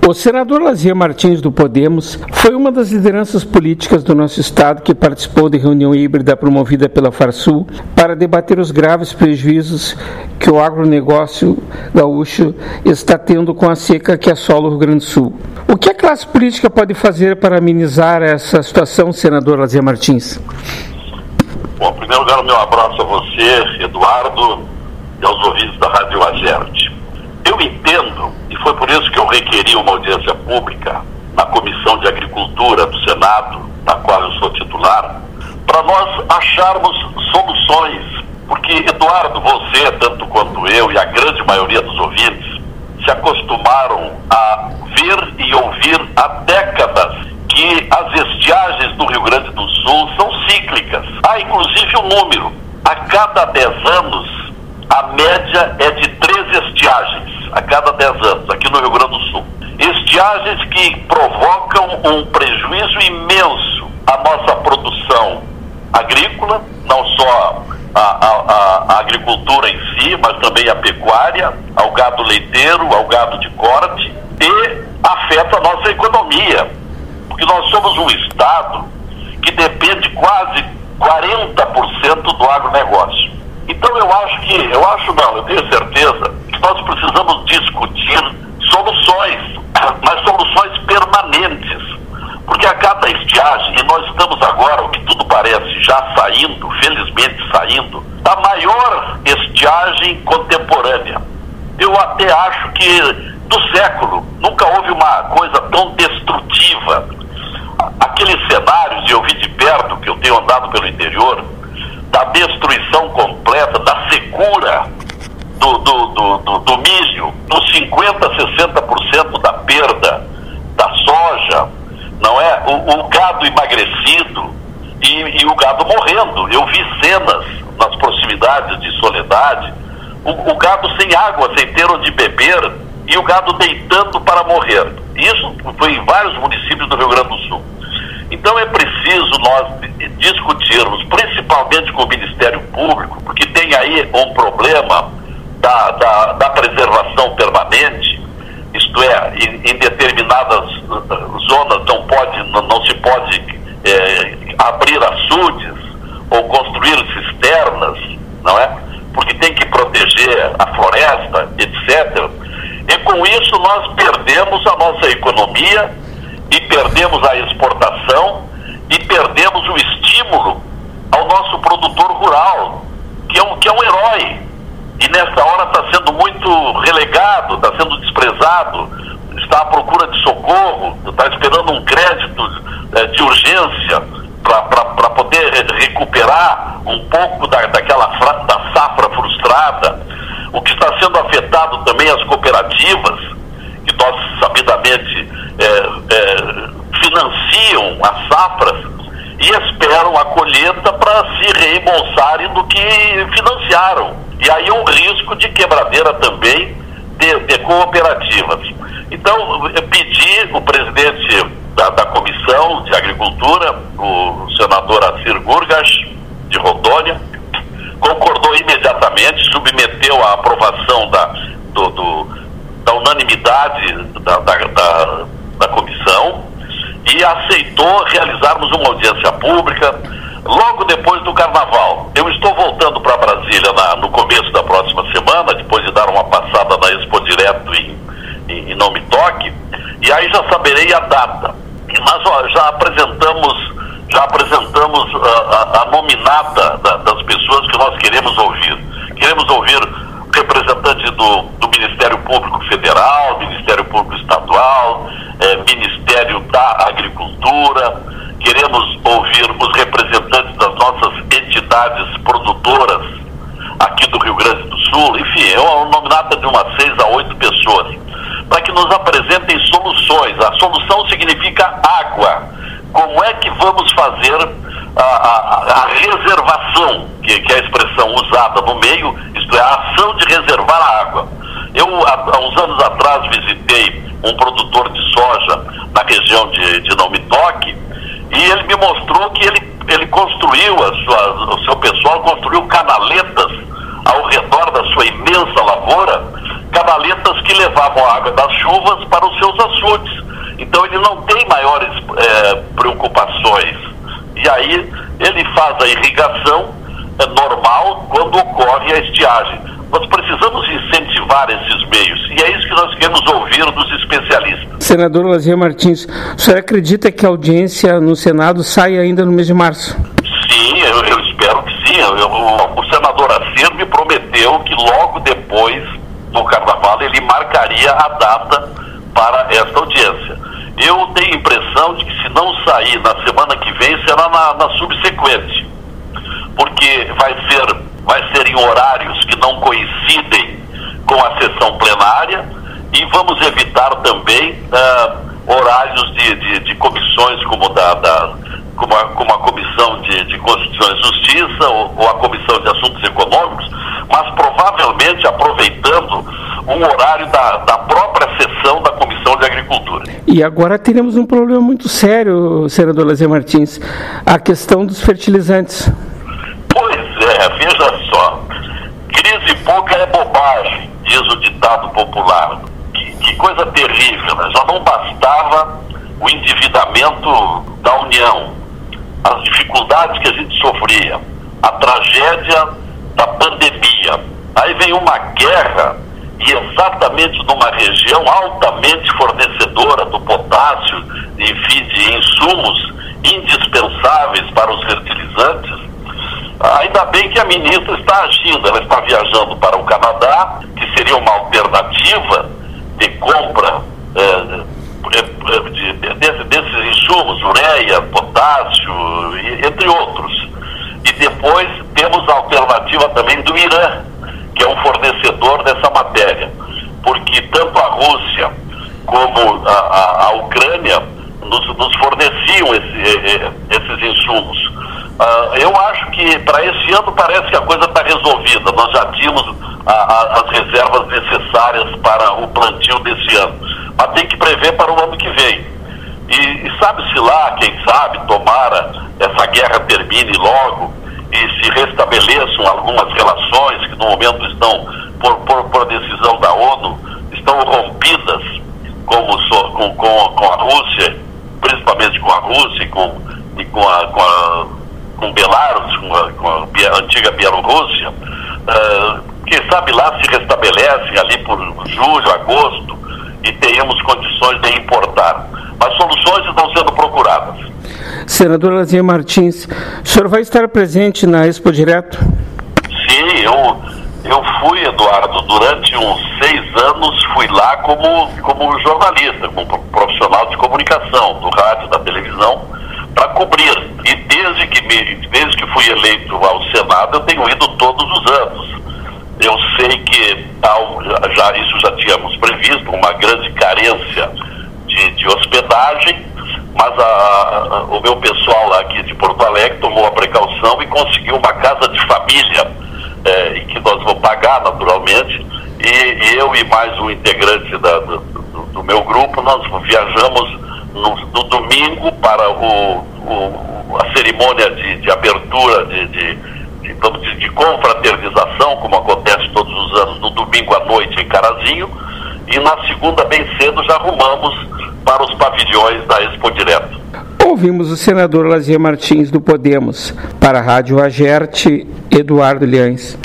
O senador Lazier Martins, do Podemos, foi uma das lideranças políticas do nosso estado que participou de reunião híbrida promovida pela Farsul para debater os graves prejuízos que o agronegócio gaúcho está tendo com a seca que assola o Rio Grande do Sul. O que a classe política pode fazer para amenizar essa situação, senador Lazier Martins? Bom, em primeiro lugar, o meu abraço a você, Eduardo, e aos ouvintes da Rádio Agerte. Eu entendo, e foi por isso que eu requeri uma audiência pública na Comissão de Agricultura do Senado, na qual eu sou titular, para nós acharmos soluções. Porque, Eduardo, você, tanto quanto eu e a grande maioria dos ouvintes, se acostumaram a ver e ouvir há décadas que as estiagens do Rio Grande do Sul são cíclicas. Há, inclusive, um número. A cada 10 anos, a média é de 3 estiagens a cada 10 anos, aqui no Rio Grande do Sul. Estiagens que provocam um prejuízo imenso à nossa produção agrícola, não só a agricultura em si, mas também a pecuária, ao gado leiteiro, ao gado de corte, e afeta a nossa economia, porque nós somos um estado que depende quase 40% do agronegócio. Então eu tenho certeza que nós precisamos discutir soluções, mas soluções permanentes, porque a cada estiagem, e nós estamos agora, o que tudo parece, já saindo, felizmente saindo, da maior estiagem contemporânea. Eu até acho que do século nunca houve uma coisa tão destrutiva. Aqueles cenários, e eu vi de perto, que eu tenho andado pelo interior, da destruição completa, da secura do milho, dos 50%, 60% da perda da soja, não é? O gado emagrecido e o gado morrendo. Eu vi cenas nas proximidades de Soledade, o gado sem água, sem ter onde beber, e o gado deitando para morrer. Isso foi em vários municípios do Rio Grande do Sul. Então é preciso nós discutirmos, principalmente com o Ministério Público, porque tem aí um problema da preservação permanente, isto é, em determinadas zonas não se pode abrir açudes ou construir cisternas, não é? Porque tem que proteger a floresta, etc. E com isso nós perdemos a nossa economia, e perdemos a exportação, e perdemos o estímulo ao nosso produtor rural, que é um herói, e nessa hora está sendo muito relegado, está sendo desprezado, está à procura de socorro, está esperando um crédito de urgência para poder recuperar um pouco da safra frustrada. O que está sendo afetado também as cooperativas, que nós sabidamente financiam as safras e esperam a colheita para se reembolsarem do que financiaram. E aí um risco de quebradeira também de cooperativas. Então, eu pedi o presidente da Comissão de Agricultura, o senador Assir Gurgas, de Rondônia, concordou imediatamente, submeteu à aprovação da unanimidade da comissão e aceitou realizarmos uma audiência pública logo depois do Carnaval. Eu estou voltando para Brasília no começo da próxima semana, depois de dar uma passada na Expo Direto em Não Me Toque, e aí já saberei a data. Mas já apresentamos a nominata das pessoas que nós queremos ouvir. Queremos ouvir representantes do Ministério Público Federal, Ministério Público Estadual, Ministério da Agricultura. Queremos ouvir os representantes das nossas entidades produtoras aqui do Rio Grande do Sul. Enfim, é uma nominata de umas 6 a 8 pessoas, para que nos apresentem soluções. A solução significa água. Como é que vamos fazer a reservação, que é a expressão usada no meio, isto é, a ação de reservar a água. Eu, há uns anos atrás, visitei um produtor de soja na região de Não Me Toque, e ele me mostrou que ele construiu, o seu pessoal construiu canaletas ao redor da sua imensa lavoura, canaletas que levavam a água das chuvas para os seus açudes. Então ele não tem maiores preocupações. E aí ele faz a irrigação normal quando ocorre a estiagem. Nós precisamos incentivar esses meios, e é isso que nós queremos ouvir dos especialistas. Senador Lazier Martins, o senhor acredita que a audiência no Senado sai ainda no mês de março? Sim, eu espero que sim. O senador Assir me prometeu que logo depois do Carnaval ele marcaria a data para esta audiência. Eu tenho a impressão de que se não sair na semana que vem, será na subsequente, porque vai ser em horários que não coincidem com a sessão plenária, e vamos evitar também horários de comissões como a Comissão de Constituição e Justiça ou a Comissão de Assuntos Econômicos, mas provavelmente aproveitando um horário da própria sessão da Comissão de Agricultura. E agora teremos um problema muito sério, senador Lazier Martins, a questão dos fertilizantes. Pois é, veja só, crise pouca é bobagem, diz o ditado popular. Que coisa terrível, né? Já não bastava o endividamento da União, as dificuldades que a gente sofria, a tragédia da pandemia. Aí vem uma guerra, e exatamente numa região altamente fornecedora do potássio, enfim, de insumos indispensáveis para os fertilizantes. Ainda bem que a ministra está agindo, ela está viajando para o Canadá, que seria uma alternativa de compra desses insumos, ureia, potássio, entre outros. E depois temos a alternativa também do Irã, que é um fornecedor dessa matéria, porque tanto a Rússia como a Ucrânia nos forneciam esses insumos. Eu acho que para esse ano parece que a coisa está resolvida. Nós já tínhamos as reservas necessárias para o plantio desse ano, mas tem que prever para o ano que vem. E sabe-se lá, quem sabe, tomara essa guerra termine logo e se restabeleçam algumas relações que no momento estão, por decisão da ONU, estão rompidas com a Rússia, principalmente com a Rússia e com Belarus, com a antiga Bielorrússia. Quem sabe lá se restabelecem ali por julho, agosto, e tenhamos condições de importar. Mas soluções estão sendo procuradas. Senador Lazier Martins, o senhor vai estar presente na Expo Direto? Sim, eu fui, Eduardo, durante uns 6 anos fui lá como jornalista, como profissional de comunicação, do rádio, da televisão, para cobrir. E desde que fui eleito ao Senado, eu tenho ido todos os anos. Eu sei que isso já tínhamos previsto, uma grande carência de hospedagem, mas o meu pessoal lá aqui de Porto Alegre tomou a precaução e conseguiu uma casa de família, que nós vamos pagar naturalmente, e eu e mais um integrante do meu grupo, nós viajamos no domingo para a cerimônia de abertura de confraternização, como acontece todos os anos, no domingo à noite em Carazinho, e na segunda, bem cedo, já arrumamos para os pavilhões da Expo Direto. Ouvimos o senador Lazier Martins do Podemos. Para a Rádio Agerte, Eduardo Liães.